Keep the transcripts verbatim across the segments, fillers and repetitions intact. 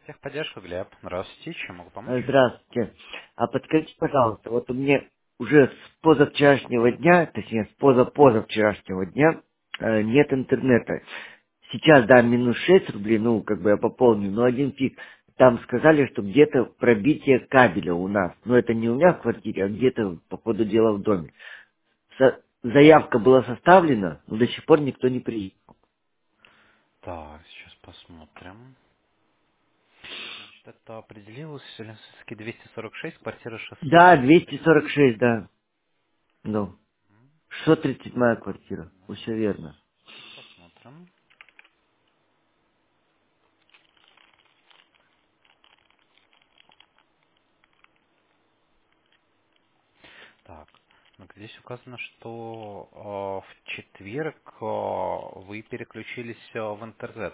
Техподдержка, Глеб. Здравствуйте, чем могу помочь? Э, Здравствуйте. А подскажите, пожалуйста, вот у меня уже с позавчерашнего дня, точнее, с позапозавчерашнего дня э, нет интернета. Сейчас, да, минус шесть рублей, ну, как бы я пополню, но один фиг. Там сказали, что где-то пробитие кабеля у нас. Но это не у меня в квартире, а где-то, по ходу дела, в доме. Со- заявка была составлена, но до сих пор никто не приехал. Так, сейчас посмотрим. Значит, это определилось Ленинский двести сорок шесть, квартира Да, шестьсот двести тридцать сорок семь. шесть, да. Ну, шестьсот тридцать седьмая квартира. Все верно. Сейчас посмотрим. Так, ну, здесь указано, что э, в четверг э, вы переключились э, в интернет.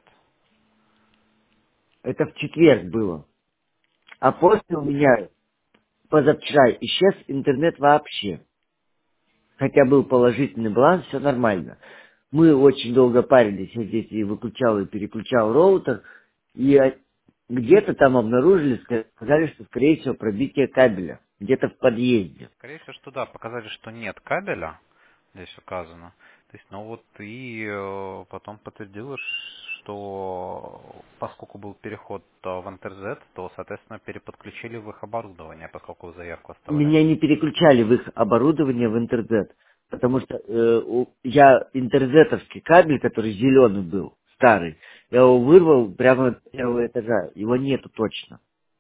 Это в четверг было. А после у меня позавчера исчез интернет вообще. Хотя был положительный баланс, все нормально. Мы очень долго парились, я здесь и выключал, и переключал роутер, и а, где-то там обнаружили, ска- сказали, что, скорее всего, пробитие кабеля, где-то в подъезде. Скорее всего, что да, показали, что нет кабеля, здесь указано. То есть, ну вот и э, потом подтвердилось, что поскольку был переход э, в эн тэ зет, то, соответственно, переподключили в их оборудование, поскольку вы заявку оставляли. Меня не переключали в их оборудование в интернет, потому что э, у- я интернетовский кабель, который зеленый был, старый, я его вырвал прямо с первого этажа, его нету точно.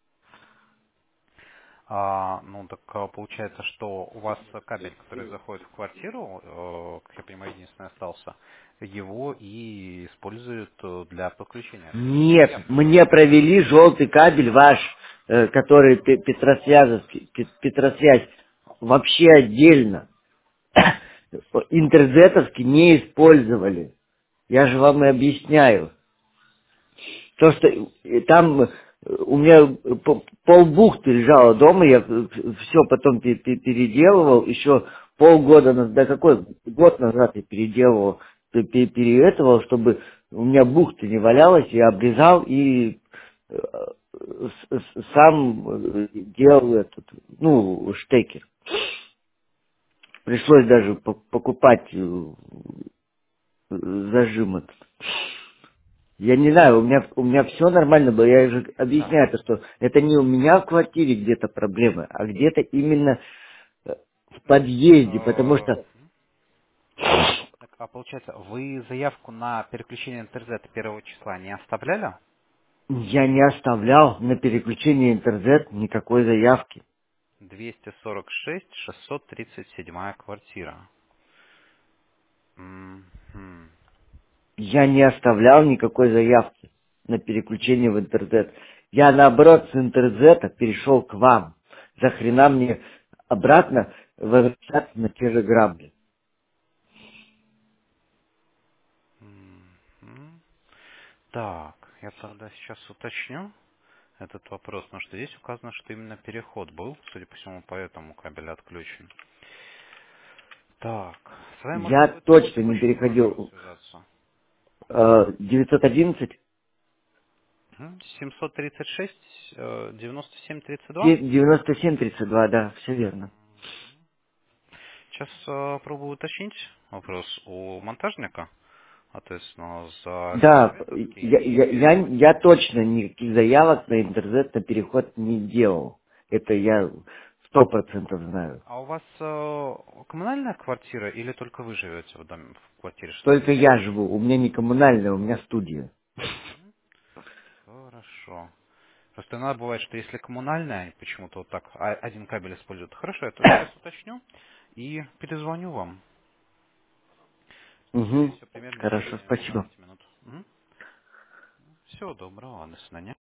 А, ну так а, получается, что у вас кабель, который заходит в квартиру, э, как я понимаю, единственный остался, его и используют э, для подключения. То есть Нет, заявку мне оставляют. провели желтый кабель ваш, э, который пе- Петросвязовский, Пе- Петросвязь, вообще отдельно. Интернетовский не использовали. Я же вам и объясняю. То, что э, там э, у меня п- полбухты лежало дома, я все потом пе- пе- переделывал, еще полгода, наз- да какой, год назад я переделывал, пе- пе- переэтовал, чтобы у меня бухты не валялась, я обрезал и э, с- с- сам э, делал этот, ну, штекер. Пришлось даже по- покупать э, зажим этот. Я не знаю, у меня, у меня все нормально было, я же Да. объясняю, то, что это не у меня в квартире где-то проблемы, а где-то именно э, в подъезде, потому Э, что Так, а получается, вы заявку на переключение интернета первого числа не оставляли? я не оставлял на переключение интернет никакой заявки. двести сорок шесть, шестьсот тридцать семь квартира. Мгм. Я не оставлял никакой заявки на переключение в интернет. Я, наоборот, с интернета перешел к вам. За хрена мне обратно возвращаться на те же грабли. Мгм. Так, я тогда сейчас уточню этот вопрос, потому что здесь указано, что именно переход был, судя по всему, поэтому кабель отключен. Так, с вами, может быть, Я будет по точно не текущему номеру переходил связаться? э, девятьсот одиннадцать Мгм. семьсот тридцать шесть, э, девяносто семь тридцать два? девяносто семь тридцать два, да, все верно. Сейчас э, пробую уточнить вопрос у монтажника, соответственно, за Да, Ленсоветовский я, и я, я, перезвоню. я точно никаких заявок на интернет на переход не делал. Это я сто процентов знаю. А у вас э, коммунальная квартира или только вы живете в доме, в квартире Только шестьсот тридцать я семь? живу, у меня не коммунальная, у меня студия. Мгм. Хорошо. Просто иногда бывает, что если коммунальная, почему-то вот так а- один кабель используют. Хорошо, я тоже сейчас уточню и перезвоню вам. Скорее Угу. всего, примерно в Хорошо, течение спасибо. двенадцати минут. Всего доброго, до свидания.